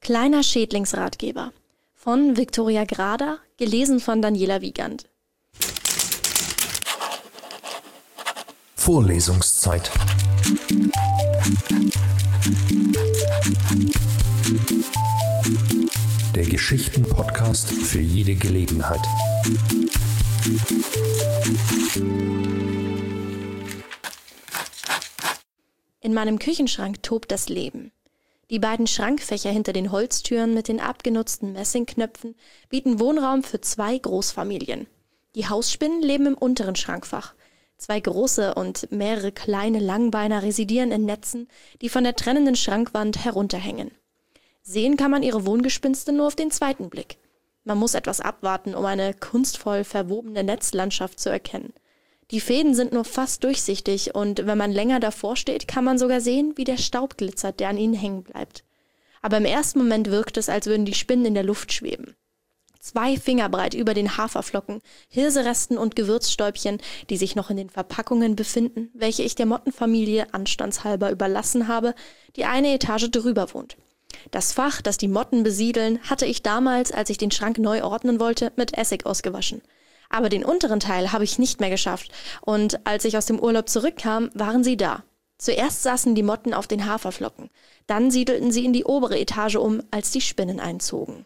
Kleiner Schädlingsratgeber von Viktoria Grader, gelesen von Daniela Wiegand. Vorlesungszeit. Der Geschichten-Podcast für jede Gelegenheit. In meinem Küchenschrank tobt das Leben. Die beiden Schrankfächer hinter den Holztüren mit den abgenutzten Messingknöpfen bieten Wohnraum für 2 Großfamilien. Die Hausspinnen leben im unteren Schrankfach. 2 große und mehrere kleine Langbeiner residieren in Netzen, die von der trennenden Schrankwand herunterhängen. Sehen kann man ihre Wohngespinste nur auf den zweiten Blick. Man muss etwas abwarten, um eine kunstvoll verwobene Netzlandschaft zu erkennen. Die Fäden sind nur fast durchsichtig und wenn man länger davor steht, kann man sogar sehen, wie der Staub glitzert, der an ihnen hängen bleibt. Aber im ersten Moment wirkt es, als würden die Spinnen in der Luft schweben. 2 Finger breit über den Haferflocken, Hirseresten und Gewürzstäubchen, die sich noch in den Verpackungen befinden, welche ich der Mottenfamilie anstandshalber überlassen habe, die eine Etage drüber wohnt. Das Fach, das die Motten besiedeln, hatte ich damals, als ich den Schrank neu ordnen wollte, mit Essig ausgewaschen. Aber den unteren Teil habe ich nicht mehr geschafft und als ich aus dem Urlaub zurückkam, waren sie da. Zuerst saßen die Motten auf den Haferflocken, dann siedelten sie in die obere Etage um, als die Spinnen einzogen.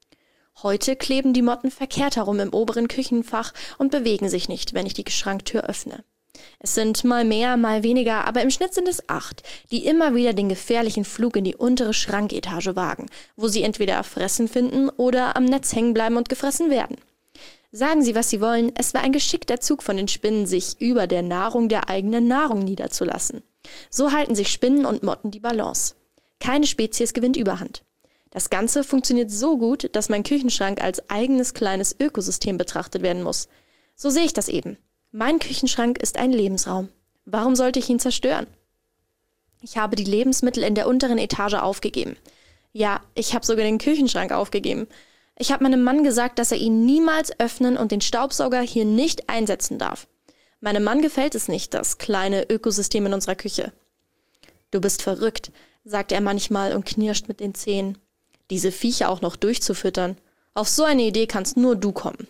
Heute kleben die Motten verkehrt herum im oberen Küchenfach und bewegen sich nicht, wenn ich die Schranktür öffne. Es sind mal mehr, mal weniger, aber im Schnitt sind es 8, die immer wieder den gefährlichen Flug in die untere Schranketage wagen, wo sie entweder Fressen finden oder am Netz hängen bleiben und gefressen werden. Sagen Sie, was Sie wollen, es war ein geschickter Zug von den Spinnen, sich über der Nahrung der eigenen Nahrung niederzulassen. So halten sich Spinnen und Motten die Balance. Keine Spezies gewinnt Überhand. Das Ganze funktioniert so gut, dass mein Küchenschrank als eigenes kleines Ökosystem betrachtet werden muss. So sehe ich das eben. Mein Küchenschrank ist ein Lebensraum. Warum sollte ich ihn zerstören? Ich habe die Lebensmittel in der unteren Etage aufgegeben. Ja, ich habe sogar den Küchenschrank aufgegeben. Ich habe meinem Mann gesagt, dass er ihn niemals öffnen und den Staubsauger hier nicht einsetzen darf. Meinem Mann gefällt es nicht, das kleine Ökosystem in unserer Küche. Du bist verrückt, sagt er manchmal und knirscht mit den Zähnen. Diese Viecher auch noch durchzufüttern. Auf so eine Idee kannst nur du kommen.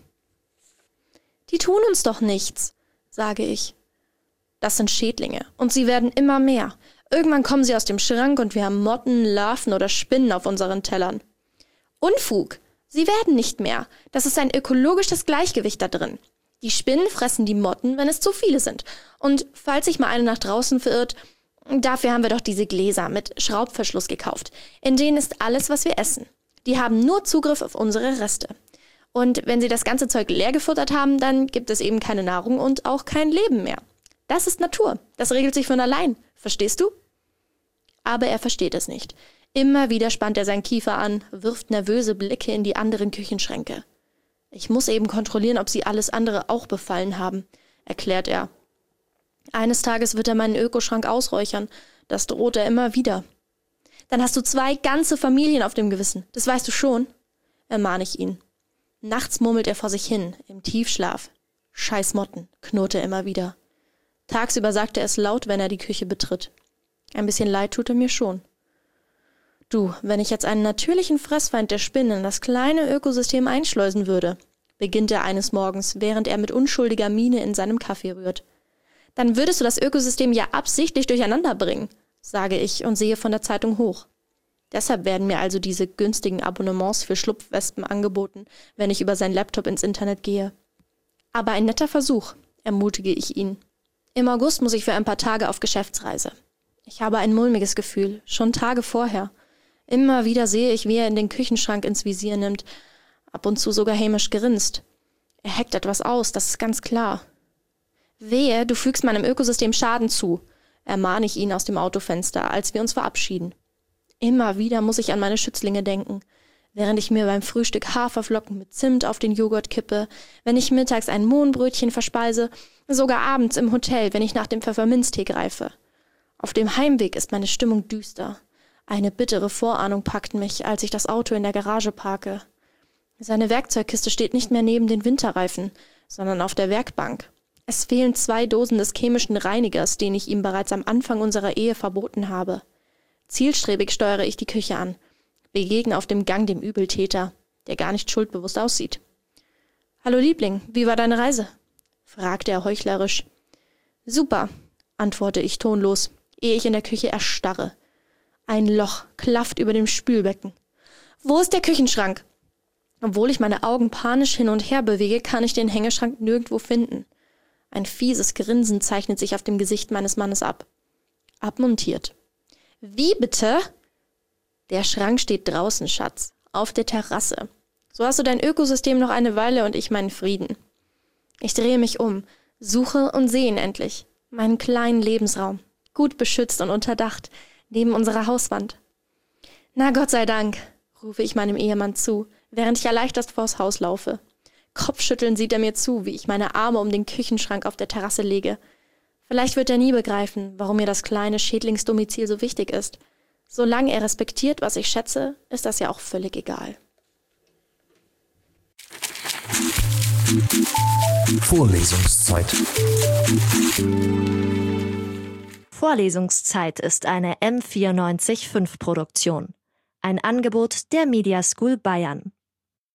Die tun uns doch nichts, sage ich. Das sind Schädlinge und sie werden immer mehr. Irgendwann kommen sie aus dem Schrank und wir haben Motten, Larven oder Spinnen auf unseren Tellern. Unfug! Sie werden nicht mehr. Das ist ein ökologisches Gleichgewicht da drin. Die Spinnen fressen die Motten, wenn es zu viele sind. Und falls sich mal eine nach draußen verirrt, dafür haben wir doch diese Gläser mit Schraubverschluss gekauft. In denen ist alles, was wir essen. Die haben nur Zugriff auf unsere Reste. Und wenn sie das ganze Zeug leer gefuttert haben, dann gibt es eben keine Nahrung und auch kein Leben mehr. Das ist Natur. Das regelt sich von allein. Verstehst du? Aber er versteht es nicht. Immer wieder spannt er seinen Kiefer an, wirft nervöse Blicke in die anderen Küchenschränke. Ich muss eben kontrollieren, ob sie alles andere auch befallen haben, erklärt er. Eines Tages wird er meinen Ökoschrank ausräuchern. Das droht er immer wieder. Dann hast du 2 ganze Familien auf dem Gewissen. Das weißt du schon, ermahne ich ihn. Nachts murmelt er vor sich hin, im Tiefschlaf. Scheiß Motten, knurrt er immer wieder. Tagsüber sagt er es laut, wenn er die Küche betritt. Ein bisschen leid tut er mir schon. Du, wenn ich jetzt einen natürlichen Fressfeind der Spinnen in das kleine Ökosystem einschleusen würde, beginnt er eines Morgens, während er mit unschuldiger Miene in seinem Kaffee rührt. Dann würdest du das Ökosystem ja absichtlich durcheinander bringen, sage ich und sehe von der Zeitung hoch. Deshalb werden mir also diese günstigen Abonnements für Schlupfwespen angeboten, wenn ich über seinen Laptop ins Internet gehe. Aber ein netter Versuch, ermutige ich ihn. Im August muss ich für ein paar Tage auf Geschäftsreise. Ich habe ein mulmiges Gefühl, schon Tage vorher. Immer wieder sehe ich, wie er in den Küchenschrank ins Visier nimmt, ab und zu sogar hämisch grinst. Er heckt etwas aus, das ist ganz klar. Wehe, du fügst meinem Ökosystem Schaden zu, ermahne ich ihn aus dem Autofenster, als wir uns verabschieden. Immer wieder muss ich an meine Schützlinge denken, während ich mir beim Frühstück Haferflocken mit Zimt auf den Joghurt kippe, wenn ich mittags ein Mohnbrötchen verspeise, sogar abends im Hotel, wenn ich nach dem Pfefferminztee greife. Auf dem Heimweg ist meine Stimmung düster. Eine bittere Vorahnung packt mich, als ich das Auto in der Garage parke. Seine Werkzeugkiste steht nicht mehr neben den Winterreifen, sondern auf der Werkbank. Es fehlen 2 Dosen des chemischen Reinigers, den ich ihm bereits am Anfang unserer Ehe verboten habe. Zielstrebig steuere ich die Küche an. begegne auf dem Gang dem Übeltäter, der gar nicht schuldbewusst aussieht. »Hallo Liebling, wie war deine Reise?« fragte er heuchlerisch. »Super«, antworte ich tonlos, ehe ich in der Küche erstarre. Ein Loch klafft über dem Spülbecken. »Wo ist der Küchenschrank?« Obwohl ich meine Augen panisch hin und her bewege, kann ich den Hängeschrank nirgendwo finden. Ein fieses Grinsen zeichnet sich auf dem Gesicht meines Mannes ab. Abmontiert. »Wie bitte?« »Der Schrank steht draußen, Schatz, auf der Terrasse. So hast du dein Ökosystem noch eine Weile und ich meinen Frieden.« Ich drehe mich um, suche und sehe ihn endlich. Meinen kleinen Lebensraum, gut beschützt und unterdacht, neben unserer Hauswand. »Na Gott sei Dank«, rufe ich meinem Ehemann zu, während ich erleichtert vors Haus laufe. Kopfschüttelnd sieht er mir zu, wie ich meine Arme um den Küchenschrank auf der Terrasse lege. Vielleicht wird er nie begreifen, warum mir das kleine Schädlingsdomizil so wichtig ist. Solange er respektiert, was ich schätze, ist das ja auch völlig egal. Vorlesungszeit. Vorlesungszeit ist eine M94.5 Produktion. Ein Angebot der Media School Bayern.